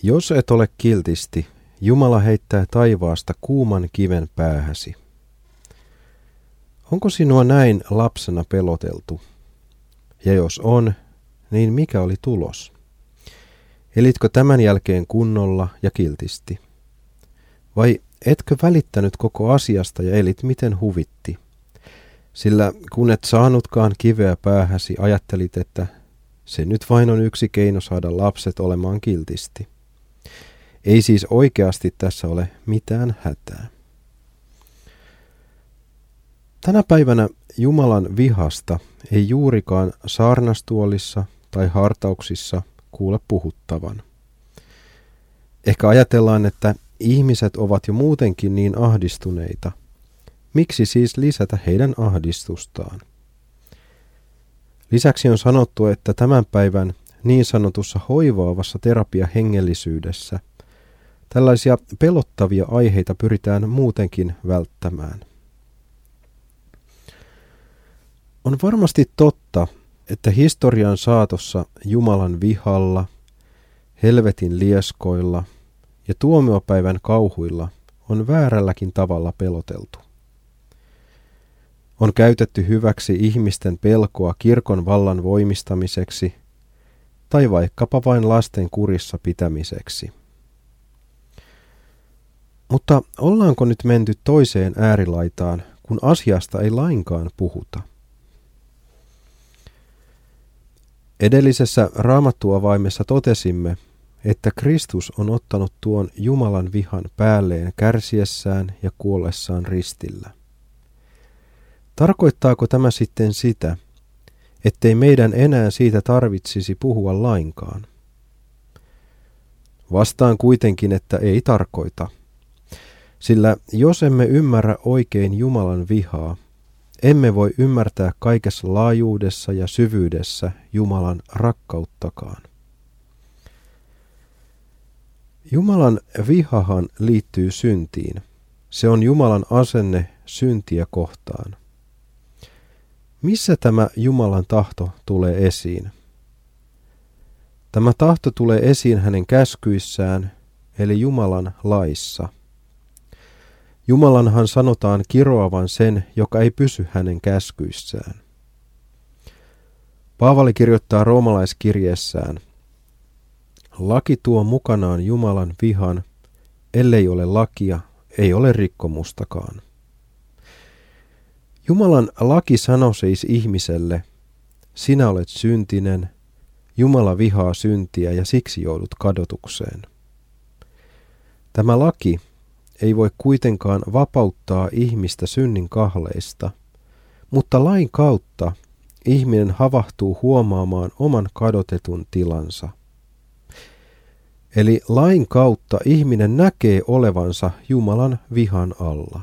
Jos et ole kiltisti, Jumala heittää taivaasta kuuman kiven päähäsi. Onko sinua näin lapsena peloteltu? Ja jos on, niin mikä oli tulos? Elitkö tämän jälkeen kunnolla ja kiltisti? Vai etkö välittänyt koko asiasta ja elit miten huvitti? Sillä kun et saanutkaan kiveä päähäsi, ajattelit, että se nyt vain on yksi keino saada lapset olemaan kiltisti. Ei siis oikeasti tässä ole mitään hätää. Tänä päivänä Jumalan vihasta ei juurikaan saarnastuolissa tai hartauksissa kuule puhuttavan. Ehkä ajatellaan, että ihmiset ovat jo muutenkin niin ahdistuneita. Miksi siis lisätä heidän ahdistustaan? Lisäksi on sanottu, että tämän päivän niin sanotussa hoivaavassa terapiahengellisyydessä tällaisia pelottavia aiheita pyritään muutenkin välttämään. On varmasti totta, että historian saatossa Jumalan vihalla, helvetin lieskoilla ja tuomiopäivän kauhuilla on väärälläkin tavalla peloteltu. On käytetty hyväksi ihmisten pelkoa kirkon vallan voimistamiseksi tai vaikkapa vain lasten kurissa pitämiseksi. Mutta ollaanko nyt menty toiseen äärilaitaan, kun asiasta ei lainkaan puhuta? Edellisessä raamattuavaimessa totesimme, että Kristus on ottanut tuon Jumalan vihan päälleen kärsiessään ja kuollessaan ristillä. Tarkoittaako tämä sitten sitä, ettei meidän enää siitä tarvitsisi puhua lainkaan? Vastaan kuitenkin, että ei tarkoita. Sillä jos emme ymmärrä oikein Jumalan vihaa, emme voi ymmärtää kaikessa laajuudessa ja syvyydessä Jumalan rakkauttakaan. Jumalan vihahan liittyy syntiin. Se on Jumalan asenne syntiä kohtaan. Missä tämä Jumalan tahto tulee esiin? Tämä tahto tulee esiin hänen käskyissään, eli Jumalan laissa. Jumalanhan sanotaan kiroavan sen, joka ei pysy hänen käskyissään. Paavali kirjoittaa roomalaiskirjeessään: laki tuo mukanaan Jumalan vihan, ellei ole lakia, ei ole rikkomustakaan. Jumalan laki sanoo siis ihmiselle: sinä olet syntinen, Jumala vihaa syntiä ja siksi joudut kadotukseen. Tämä laki ei voi kuitenkaan vapauttaa ihmistä synnin kahleista, mutta lain kautta ihminen havahtuu huomaamaan oman kadotetun tilansa. Eli lain kautta ihminen näkee olevansa Jumalan vihan alla.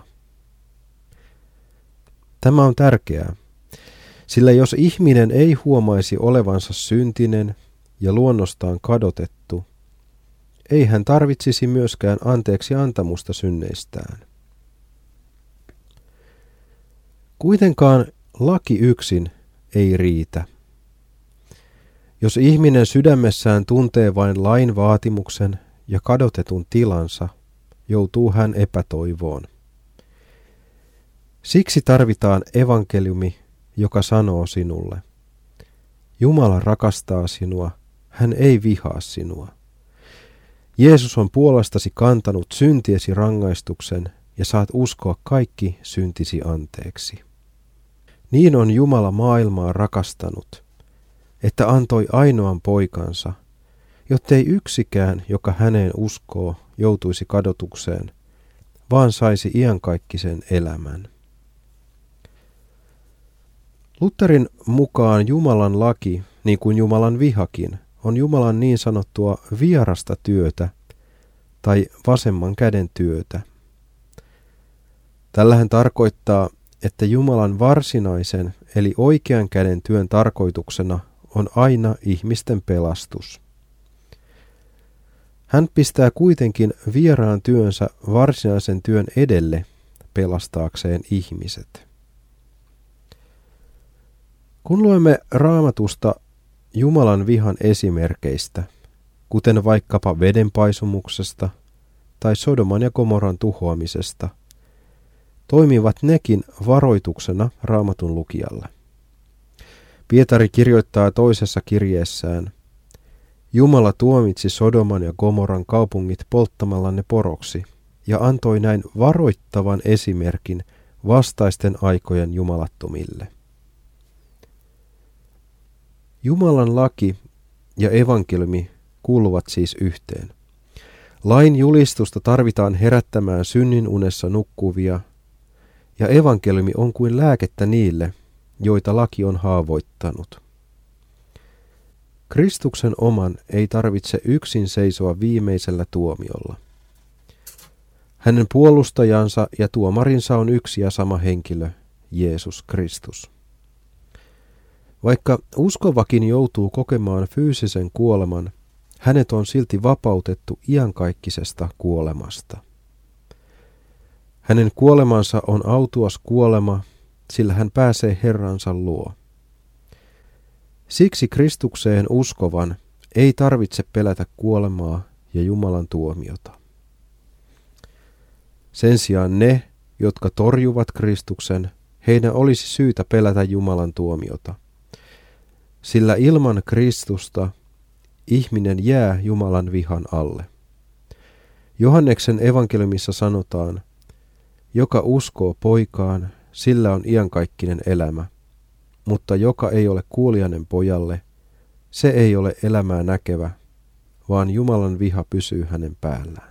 Tämä on tärkeää, sillä jos ihminen ei huomaisi olevansa syntinen ja luonnostaan kadotettu, ei hän tarvitsisi myöskään anteeksi antamusta synneistään. Kuitenkaan laki yksin ei riitä. Jos ihminen sydämessään tuntee vain lain vaatimuksen ja kadotetun tilansa, joutuu hän epätoivoon. Siksi tarvitaan evankeliumi, joka sanoo sinulle: Jumala rakastaa sinua, hän ei vihaa sinua. Jeesus on puolestasi kantanut syntiesi rangaistuksen ja saat uskoa kaikki syntisi anteeksi. Niin on Jumala maailmaa rakastanut, että antoi ainoan poikansa, jottei yksikään, joka häneen uskoo, joutuisi kadotukseen, vaan saisi iankaikkisen elämän. Lutherin mukaan Jumalan laki, niin kuin Jumalan vihakin, on Jumalan niin sanottua vierasta työtä tai vasemman käden työtä. Tällähän tarkoittaa, että Jumalan varsinaisen eli oikean käden työn tarkoituksena on aina ihmisten pelastus. Hän pistää kuitenkin vieraan työnsä varsinaisen työn edelle pelastaakseen ihmiset. Kun luemme Raamatusta Jumalan vihan esimerkeistä, kuten vaikkapa vedenpaisumuksesta tai Sodoman ja Gomoran tuhoamisesta, toimivat nekin varoituksena Raamatun lukijalle. Pietari kirjoittaa toisessa kirjeessään: Jumala tuomitsi Sodoman ja Gomoran kaupungit polttamalla ne poroksi ja antoi näin varoittavan esimerkin vastaisten aikojen jumalattomille. Jumalan laki ja evankeliumi kuuluvat siis yhteen. Lain julistusta tarvitaan herättämään synnin unessa nukkuvia, ja evankeliumi on kuin lääkettä niille, joita laki on haavoittanut. Kristuksen oman ei tarvitse yksin seisoa viimeisellä tuomiolla. Hänen puolustajansa ja tuomarinsa on yksi ja sama henkilö, Jeesus Kristus. Vaikka uskovakin joutuu kokemaan fyysisen kuoleman, hänet on silti vapautettu iankaikkisesta kuolemasta. Hänen kuolemansa on autuas kuolema, sillä hän pääsee Herransa luo. Siksi Kristukseen uskovan ei tarvitse pelätä kuolemaa ja Jumalan tuomiota. Sen sijaan ne, jotka torjuvat Kristuksen, heidän olisi syytä pelätä Jumalan tuomiota. Sillä ilman Kristusta ihminen jää Jumalan vihan alle. Johanneksen evankeliumissa sanotaan: joka uskoo poikaan, sillä on iankaikkinen elämä, mutta joka ei ole kuulijainen pojalle, se ei ole elämää näkevä, vaan Jumalan viha pysyy hänen päällään.